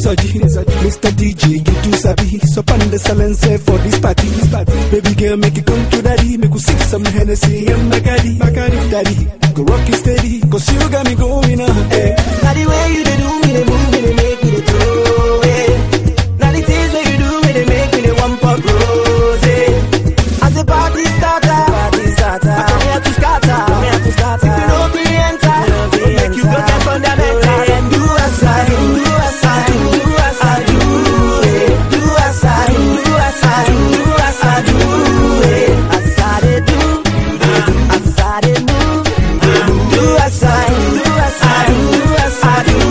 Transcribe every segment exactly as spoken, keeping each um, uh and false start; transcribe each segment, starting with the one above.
Soji, Mister D J, you too sabi. So pan the silence for this party. Baby girl, make it come to daddy. Make you sip some Hennessy and Bacardi. Daddy, go rock it steady, cause you got me going on. Hey. Now the way you do me, they move me, they make me they throw it. Now the things that you do me, they make me they one pop rose. As the party starter, party starter, I come here to scatter, come here to scatter. If you know me enter, we'll make you go down fundamental and do as I do, do as I do, do as I do, do as I do, do as I do, do as I do, as I do, as I do, do as I do, do as I do, do as I do.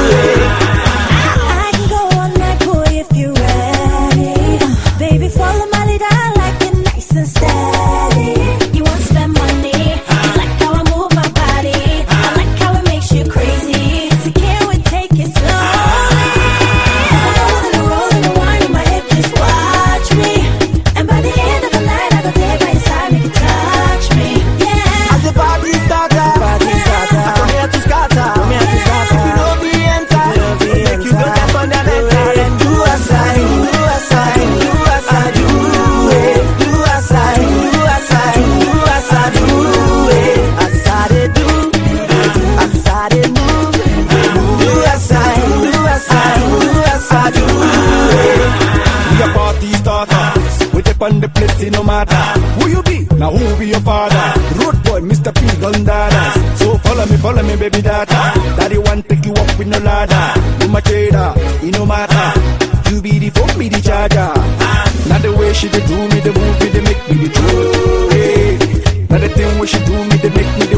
I can go all night, boy, if you're ready. Baby, follow my lead, I like it nice and steady. You won't spend money, you like how I move my body. I like how it makes you crazy, so can we take it slowly? I'm rolling and rolling and winding my hip, just watch me. And by the end of the night, I go there by your side, make you touch me, yeah. As the party starter, party starter, I come here to scatter, come here to scatter. If you know me enter, we'll make you go down fundamental and do as I do, do as I do, do as I do, do as I do, do as I do, do as I do, as I do, as I do, do as I do, do as I do, do as I do. We a party starters. We dip on the place, no matter who you be. Now who be your father? Road boy, Mister P, Gundadas. So follow me, follow me, baby data. Daddy want take you up with no ladder. You my trader, it no matter. You be the phone, be the charger. Now the way she dey do me, the move me, they make me the true. Hey. Now the thing when she do me, they make me